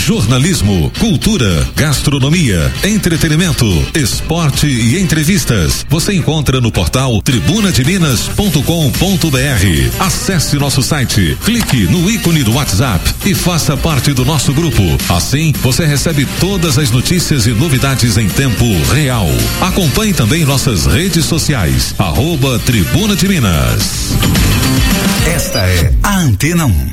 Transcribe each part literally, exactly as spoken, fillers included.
jornalismo, cultura, gastronomia, entretenimento, esporte e entrevistas. Você encontra no portal tribuna de minas ponto com ponto br. Acesse nosso site, clique no ícone do WhatsApp e faça parte do nosso grupo. Assim, você recebe todas as notícias e novidades em tempo real. Acompanhe também nossas redes sociais, arroba Tribuna de Minas. Esta é a Antena um.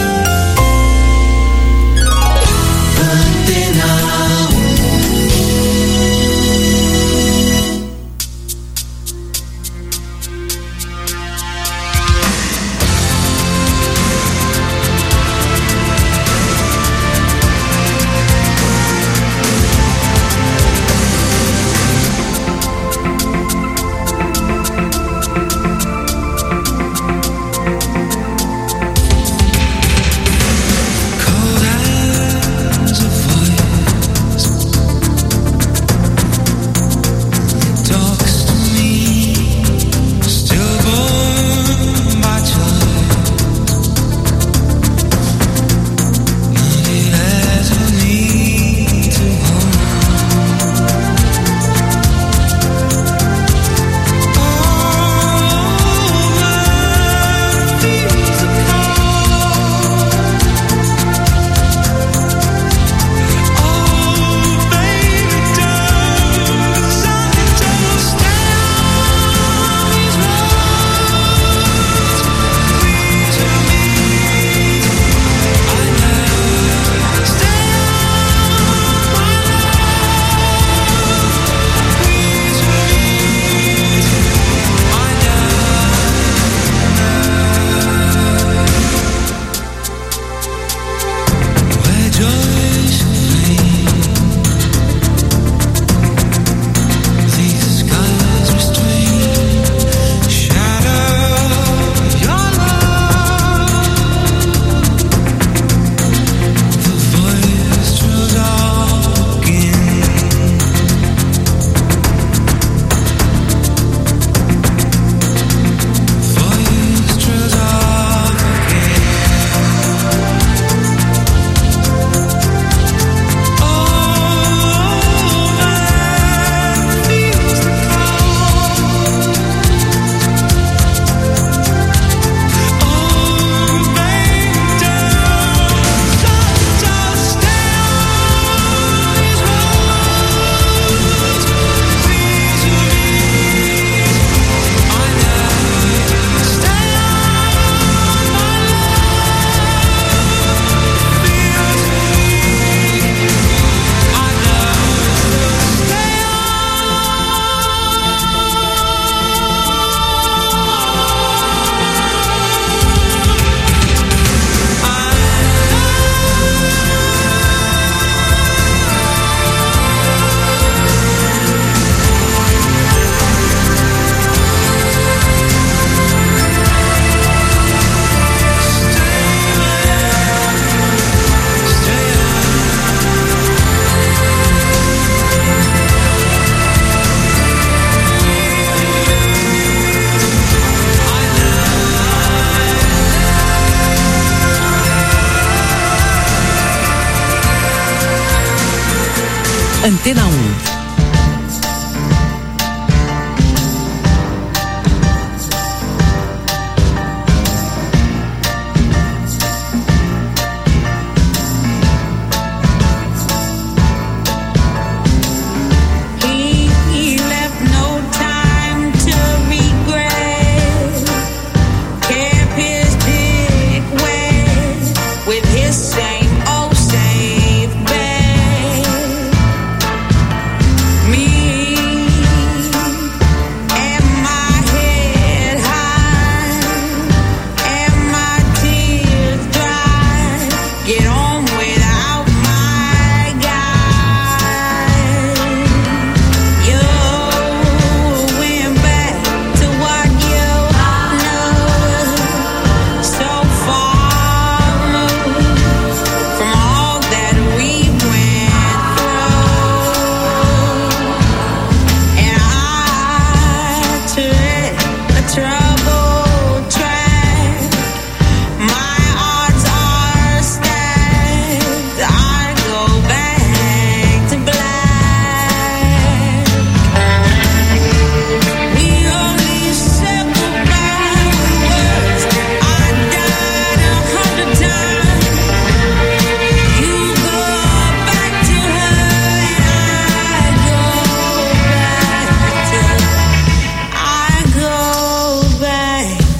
Antena um. Same old same bed.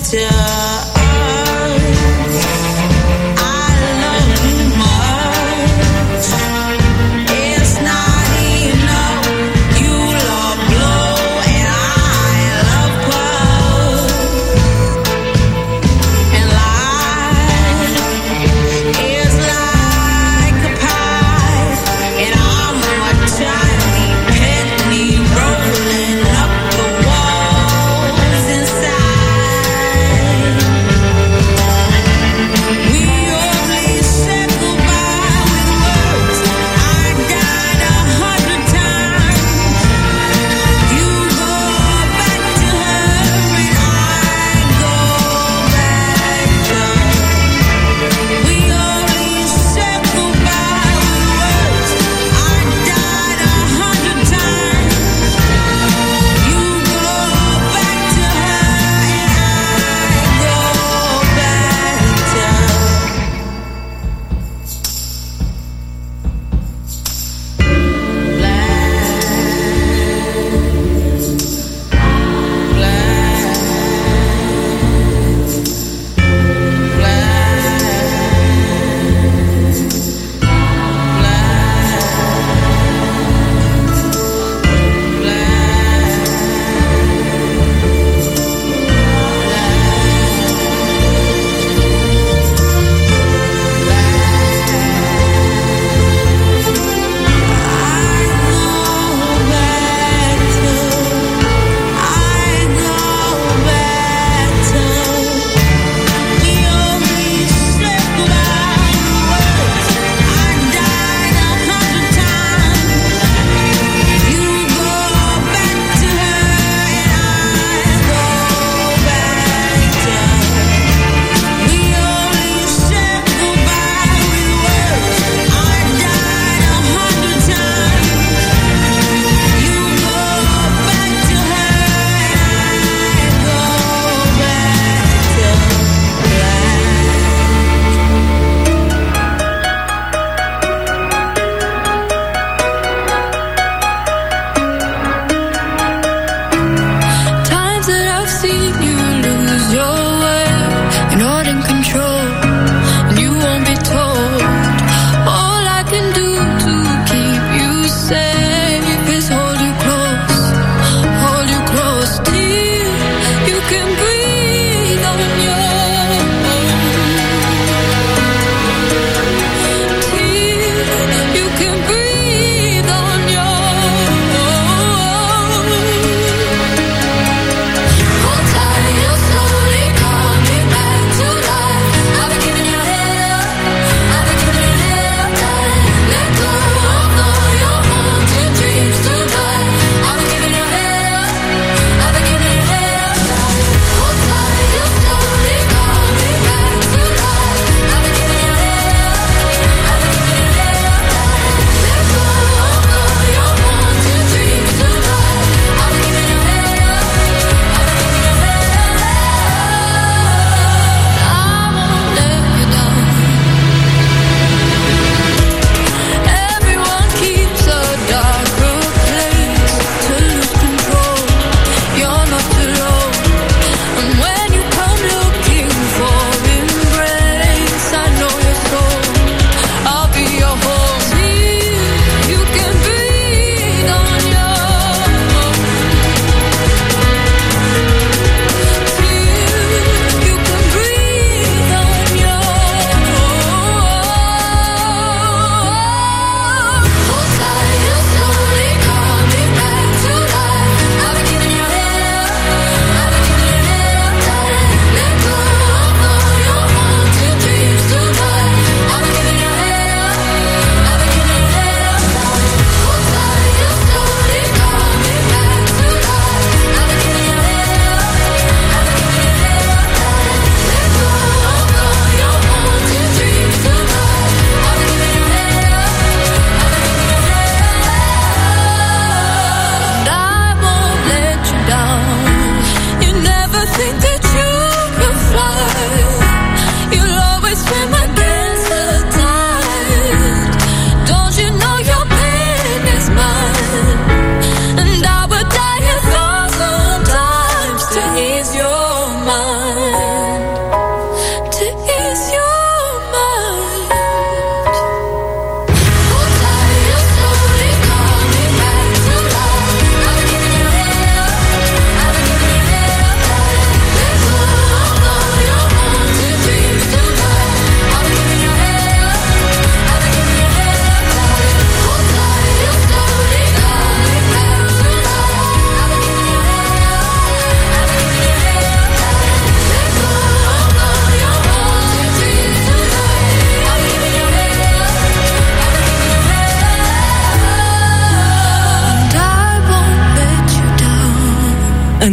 is your mind.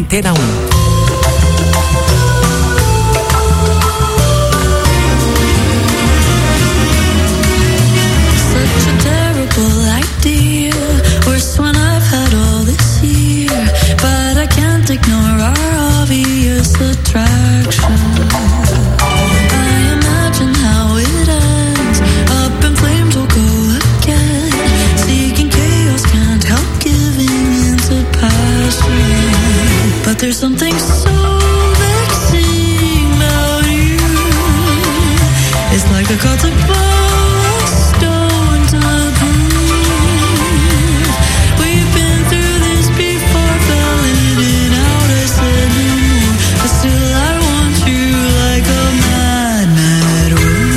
Antena um. Worse when I've had all this year, but I can't ignore our obvious attraction. I imagine how it ends, up in flames we'll go again, seeking chaos, can't help giving into passion. But there's something so vexing about you. It's like a call to ball, stone to prove. We've been through this before, fell in and out, I said no more, but still I want you like a mad, mad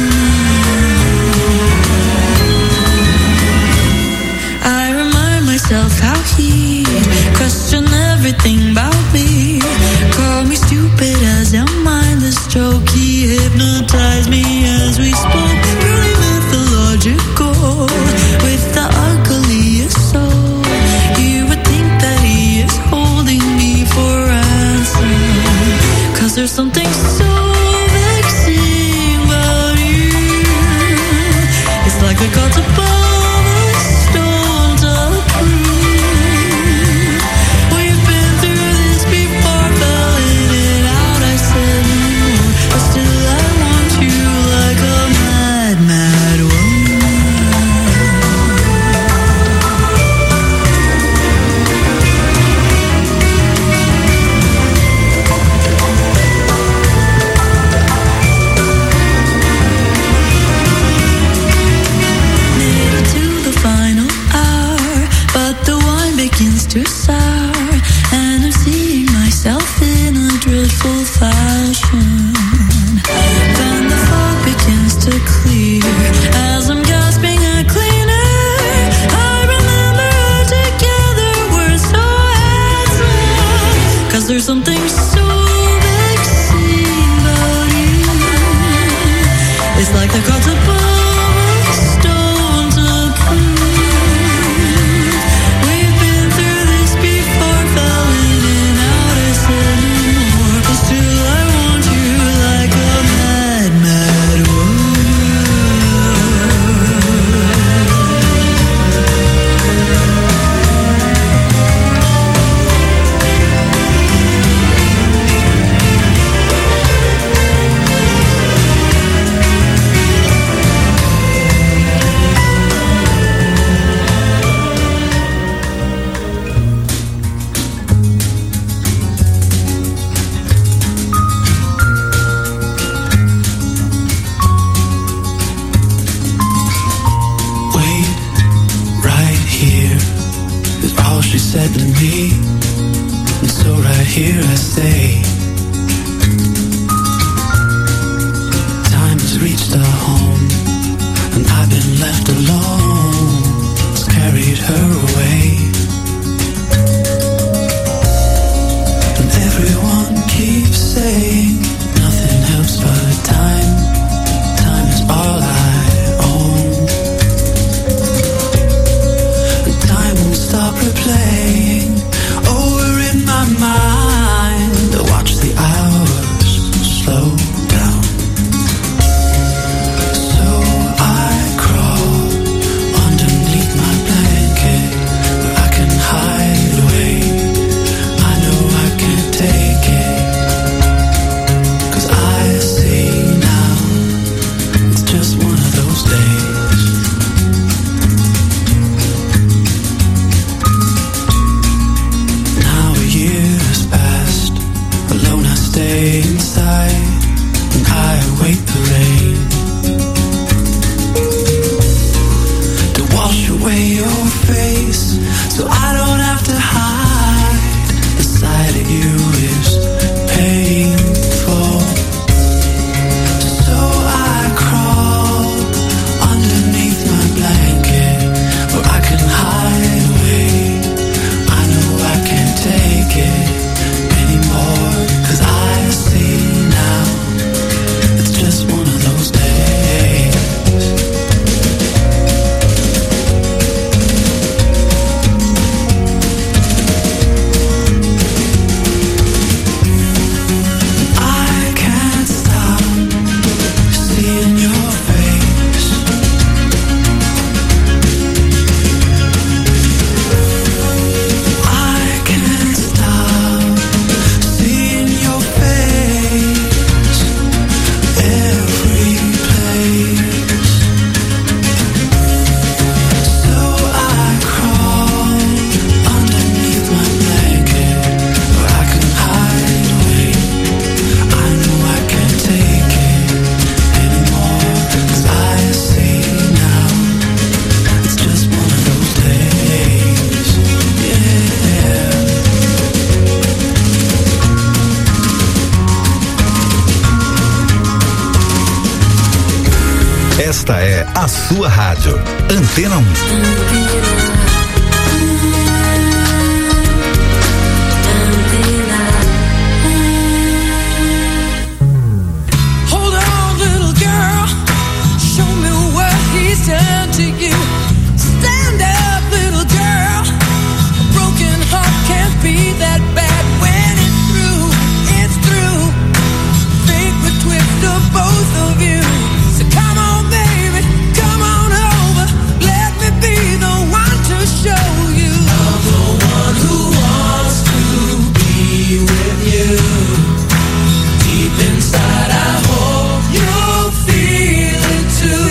woman. I remind myself how he questioned everything about me, called me stupid as a mindless joke. He hypnotized me as we spoke, purely mythological, with the ugliest soul. You would think that he is holding me for ransom, 'cause there's something so vexing about you. It's like a call to ball, a stone to prove. We've been through this before, fell in and out, I said no more, but still I want you like a mad, mad woman. Made it to the final hour, but the wine begins to sour, and I'm seeing myself in a dreadful fashion. Then the fog begins to clear, as I'm gasping a cleaner. I remember how together we're so handsome, 'cause there's something so vexing about you. It's like the call to ball, stone to prove. We've been through this before, fell in and out, I said no more, but still I want you like Esta é a sua rádio, Antena um. Turn to you. Stand up, little girl. A broken heart can't be that bad when it's through. It's through. Fate would twist of both of you. So come on, baby, come on over. Let me be the one to show you. I'm the one who wants to be with you. Deep inside, I hope you'll feel it too.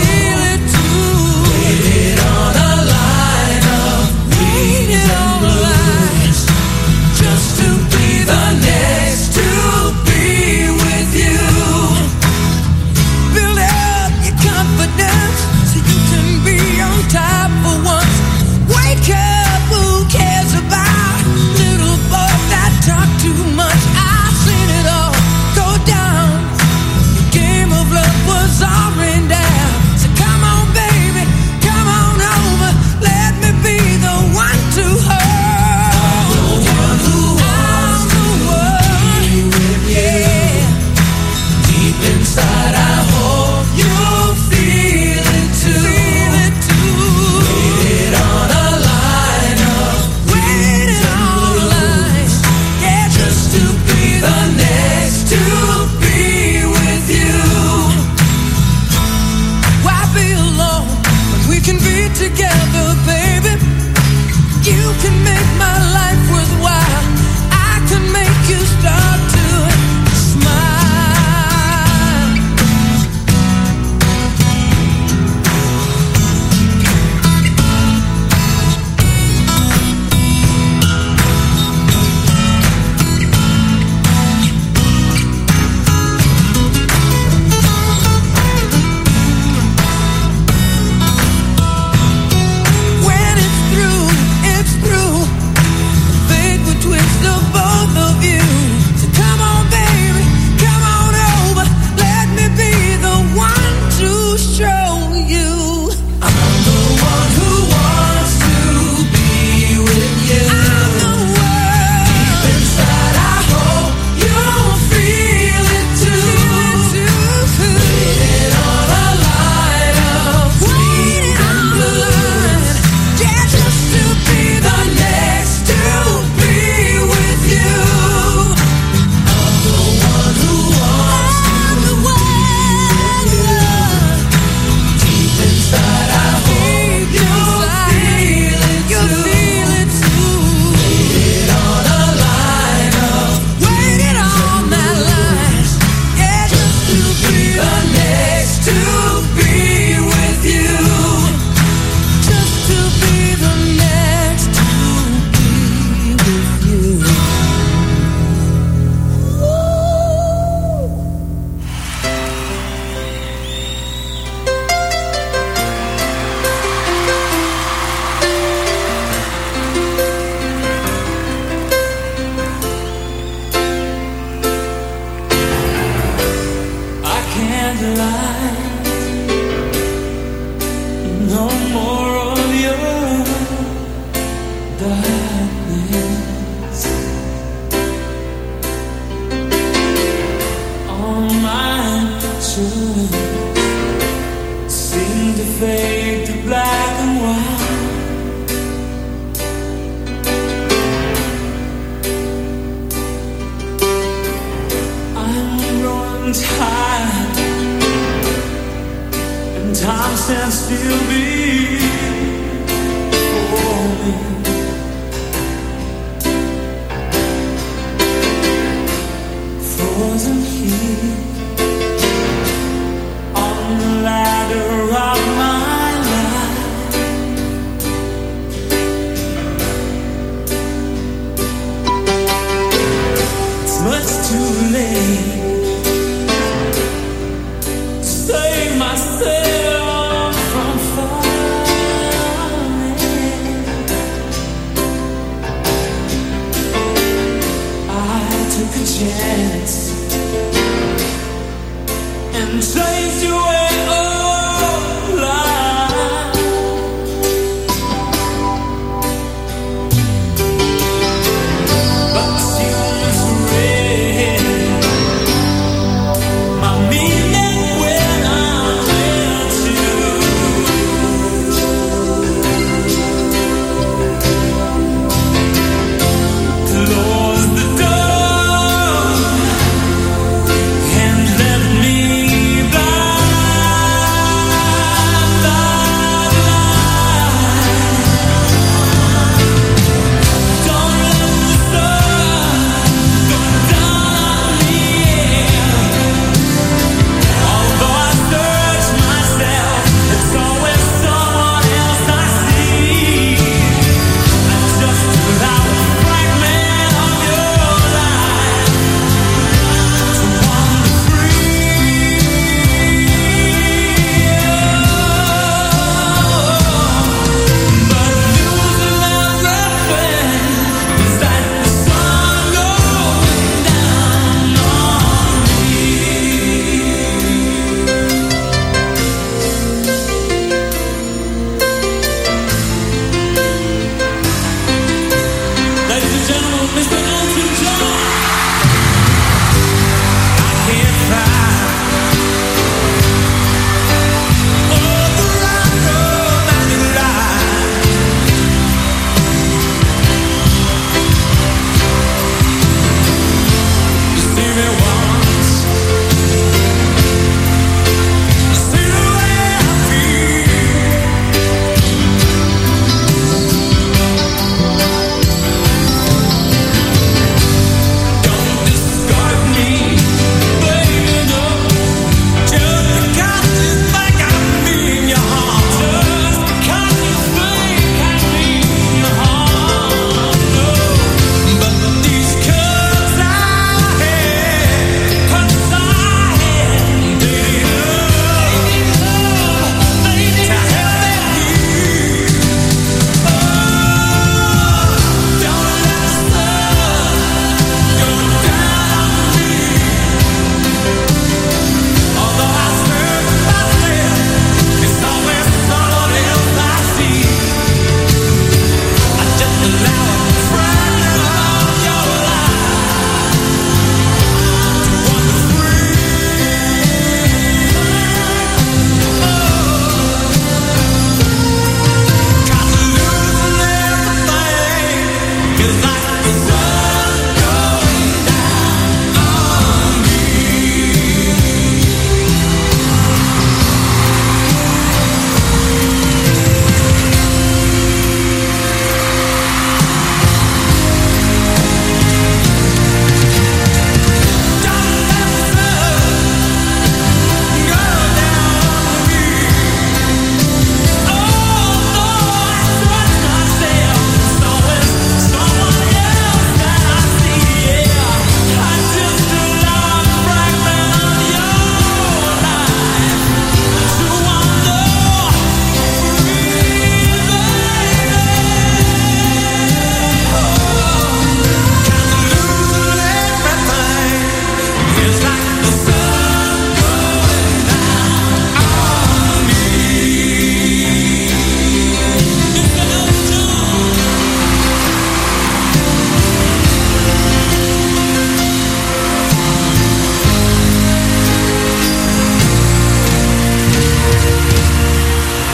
And chase you away, oh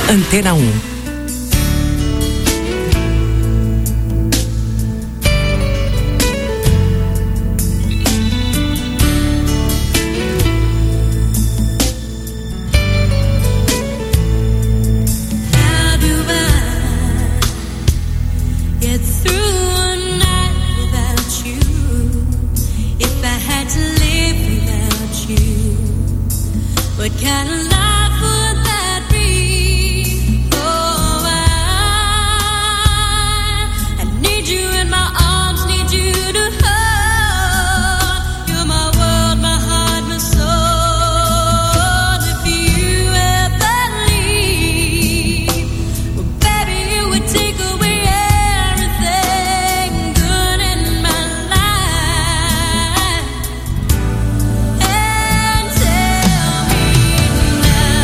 Antena um. What kind of life would that be? Oh, I, I need you in my arms, need you to hold. You're my world, my heart, my soul. If you ever leave, well, baby, it would take away everything good in my life. And tell me now.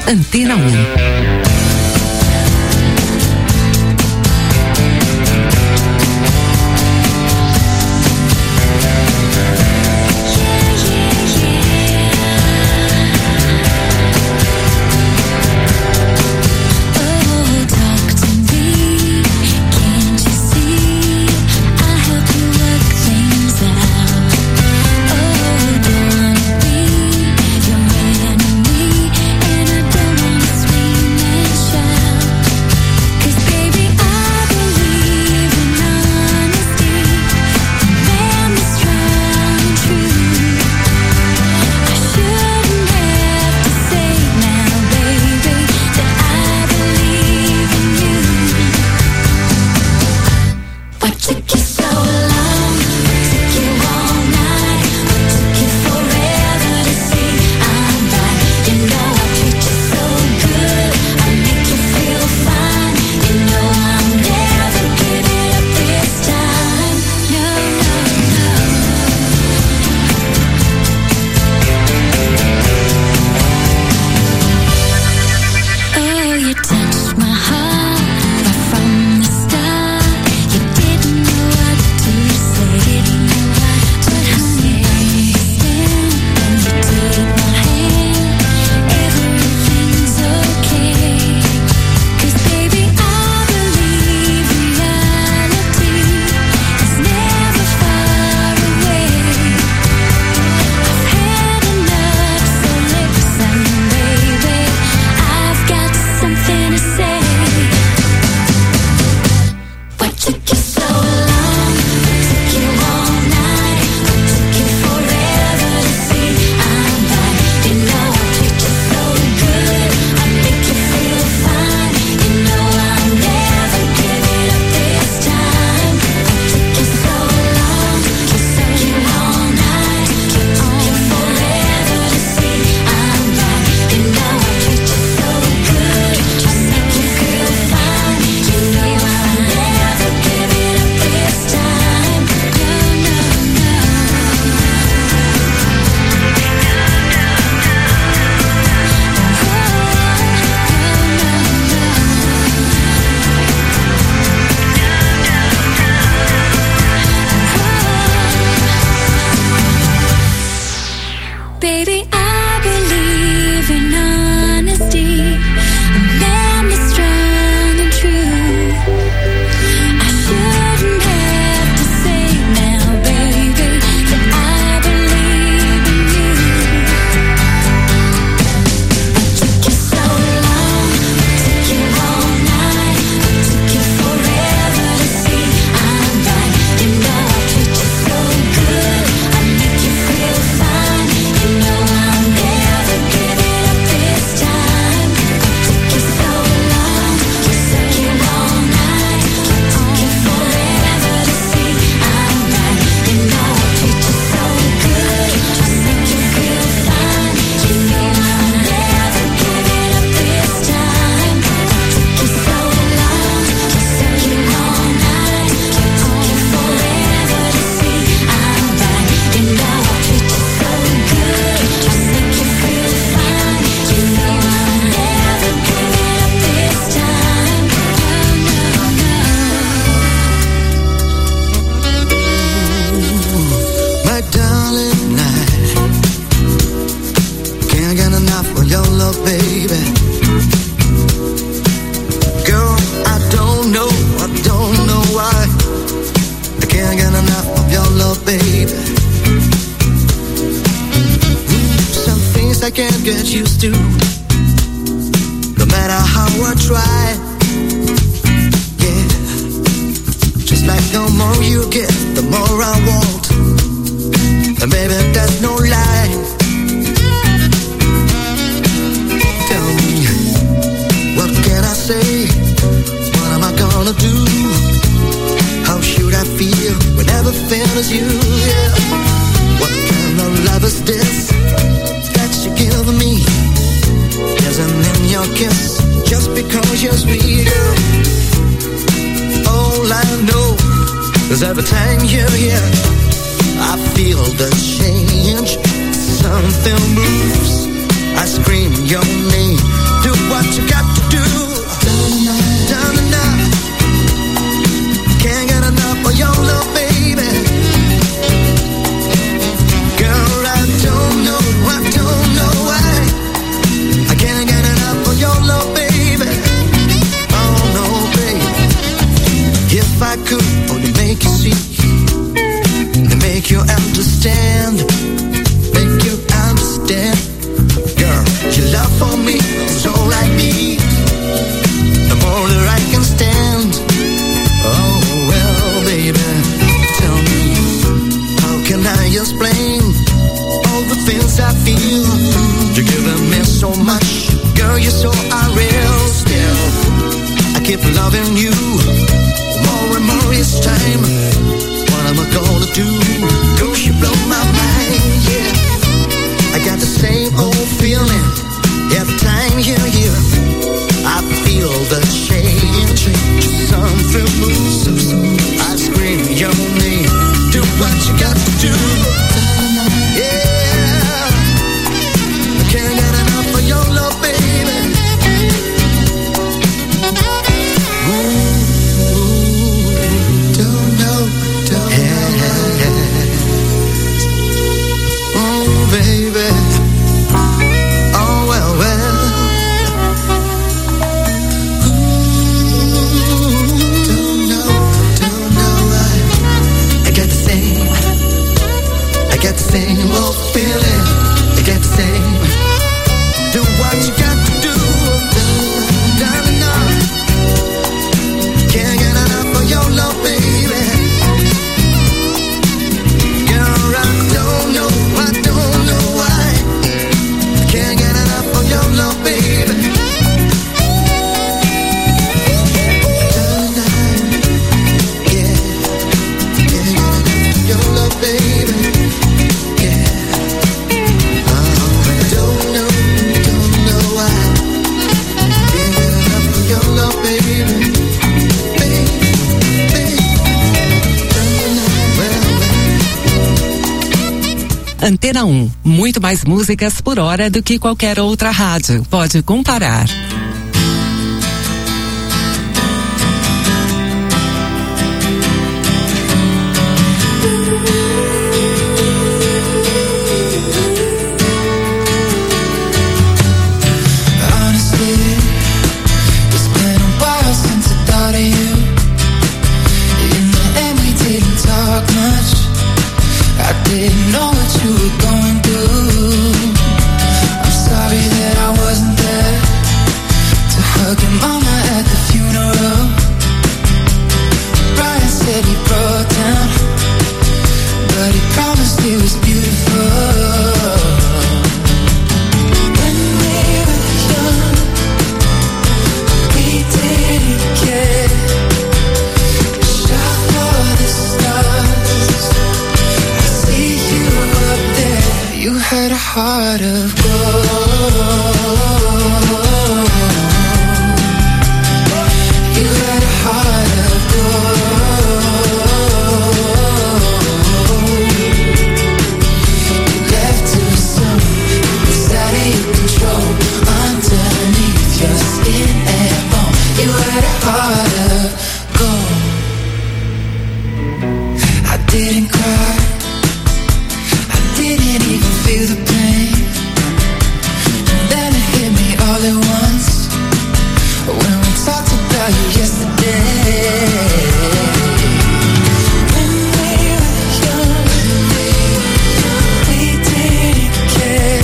Antena um. I scream your name. Do what you got to do. Done enough. Can't get enough of your love, baby. Girl, I don't know, I don't know why. I can't get enough of your love, baby. Oh no, baby. If I could only make you see, to make you understand, make you understand. Girl, your love for me is all I need. The more that I can stand. Oh well, baby, tell me, how can I explain all the things I feel? You're giving me so much, girl, you're so unreal. Still, I keep loving you more and more each time. What am I gonna do? Cause you blow my mind, yeah. I got the same old feeling every time you're here. I feel the change, something moves. I scream your name. Do what you got to do. Yeah, I can't get enough of your love, baby. Ooh, don't know, don't know. Oh, baby. Oh, well, well. I get the same old feeling. I get the same. Do what you got to do. Done enough. Can't get enough of your love, baby. Girl, I don't know, I don't know why. Can't get enough of your love, baby. Done enough. Yeah. Can't get enough of your love, baby. Antena um, muito mais músicas por hora do que qualquer outra rádio. Pode comparar. Didn't know what you were going through. I'm sorry that I wasn't there to hug your mama at the funeral. Brian said he broke down, but he promised it was beautiful. When we were young, we didn't care. Shot for the stars. You had a heart of gold. You had a heart of gold. You left too soon. It's out of your control. Underneath your skin and bone. You had a heart of gold. I didn't cry. Didn't even feel the pain. And then it hit me all at once when we talked about you yesterday. When we were young, we didn't care.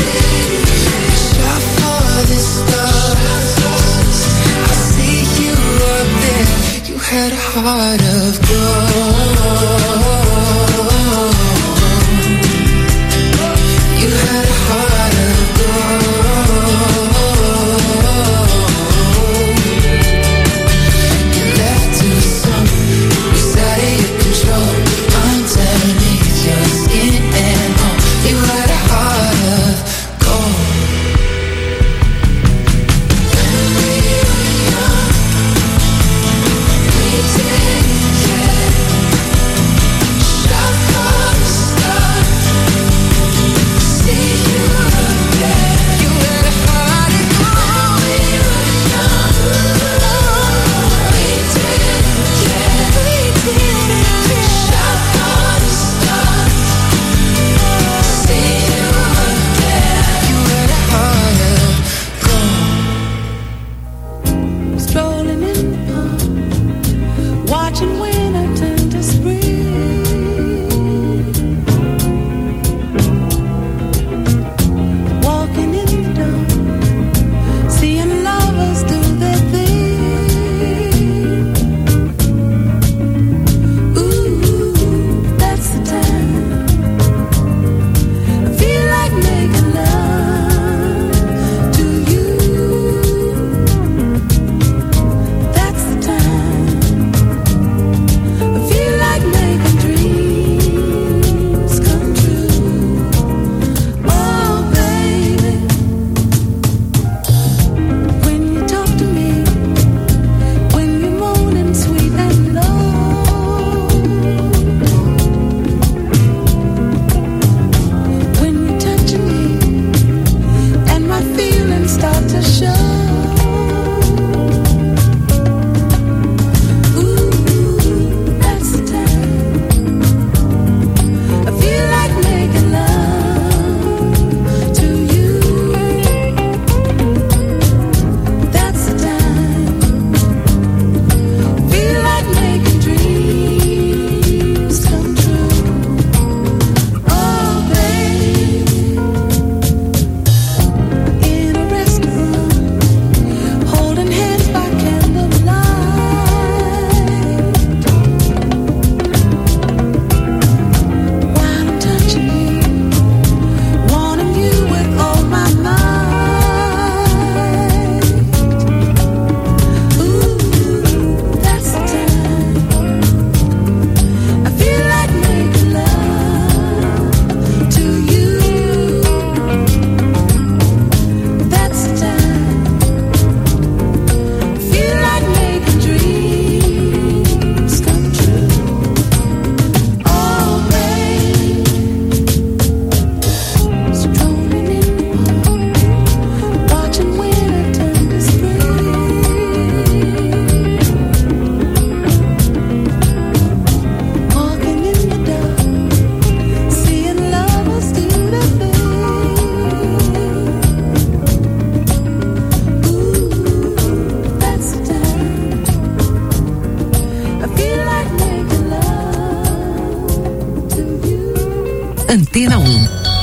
Shot for the stars. I see you up there. You had a heart of gold. You Antena um.